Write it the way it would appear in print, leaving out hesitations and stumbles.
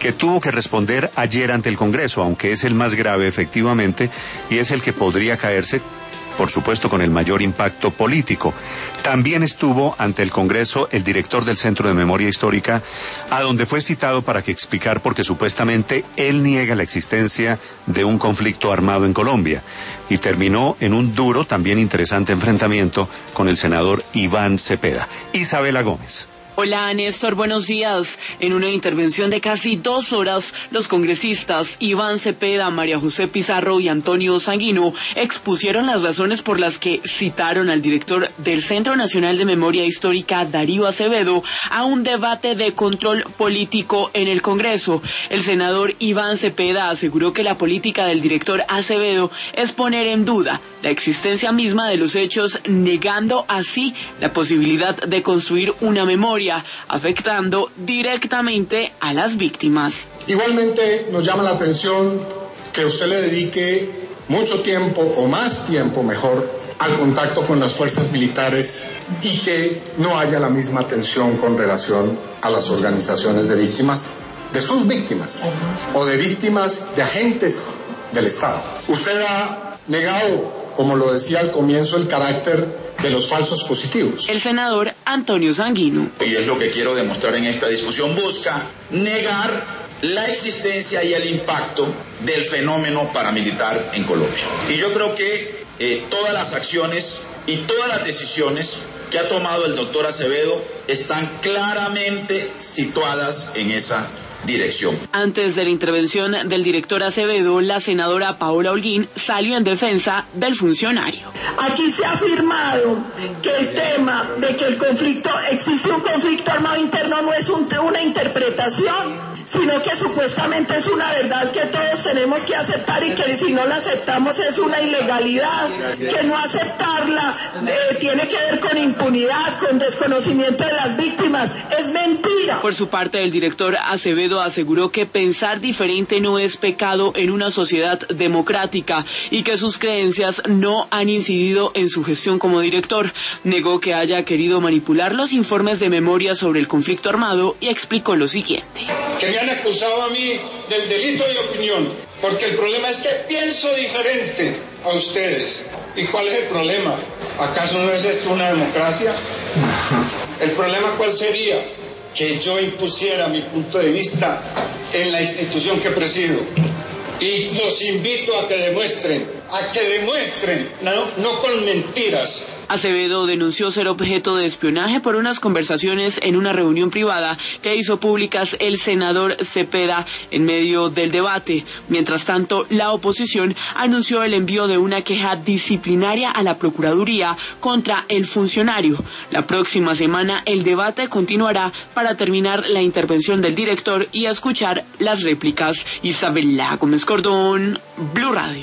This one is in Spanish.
que tuvo que responder ayer ante el Congreso, aunque es el más grave efectivamente, y es el que podría caerse, por supuesto, con el mayor impacto político. También estuvo ante el Congreso el director del Centro de Memoria Histórica, a donde fue citado para que explicar porque supuestamente él niega la existencia de un conflicto armado en Colombia. Y terminó en un duro, también interesante enfrentamiento con el senador Iván Cepeda. Isabela Gómez. Hola Néstor, buenos días. En una intervención de casi 2 horas, los congresistas Iván Cepeda, María José Pizarro y Antonio Sanguino expusieron las razones por las que citaron al director del Centro Nacional de Memoria Histórica, Darío Acevedo, a un debate de control político en el Congreso. El senador Iván Cepeda aseguró que la política del director Acevedo es poner en duda la existencia misma de los hechos, negando así la posibilidad de construir una memoria, afectando directamente a las víctimas. Igualmente nos llama la atención que usted le dedique mucho tiempo, o más tiempo mejor, al contacto con las fuerzas militares y que no haya la misma atención con relación a las organizaciones de víctimas, de sus víctimas, o de víctimas de agentes del Estado. Usted ha negado, como lo decía al comienzo, el carácter de los falsos positivos. El senador Antonio Sanguino. Y es lo que quiero demostrar en esta discusión, busca negar la existencia y el impacto del fenómeno paramilitar en Colombia. Y yo creo que todas las acciones y todas las decisiones que ha tomado el doctor Acevedo están claramente situadas en esa dirección. Antes de la intervención del director Acevedo, la senadora Paola Holguín salió en defensa del funcionario. Aquí se ha afirmado que el tema de que existe un conflicto armado interno no es una interpretación, sino que supuestamente es una verdad que todos tenemos que aceptar y que si no la aceptamos es una ilegalidad, que no aceptarla tiene que ver con impunidad, con desconocimiento de las víctimas. Es mentira. Por su parte, el director Acevedo aseguró que pensar diferente no es pecado en una sociedad democrática y que sus creencias no han incidido en su gestión como director. Negó que haya querido manipular los informes de memoria sobre el conflicto armado y explicó lo siguiente. Que me han acusado a mí del delito de opinión, porque el problema es que pienso diferente a ustedes. ¿Y cuál es el problema? ¿Acaso no es esto una democracia? ¿El problema cuál sería? Que yo impusiera mi punto de vista en la institución que presido. Y los invito a que demuestren, no con mentiras. Acevedo denunció ser objeto de espionaje por unas conversaciones en una reunión privada que hizo públicas el senador Cepeda en medio del debate. Mientras tanto, la oposición anunció el envío de una queja disciplinaria a la Procuraduría contra el funcionario. La próxima semana el debate continuará para terminar la intervención del director y escuchar las réplicas. Isabela Gómez Cordón, Blue Radio.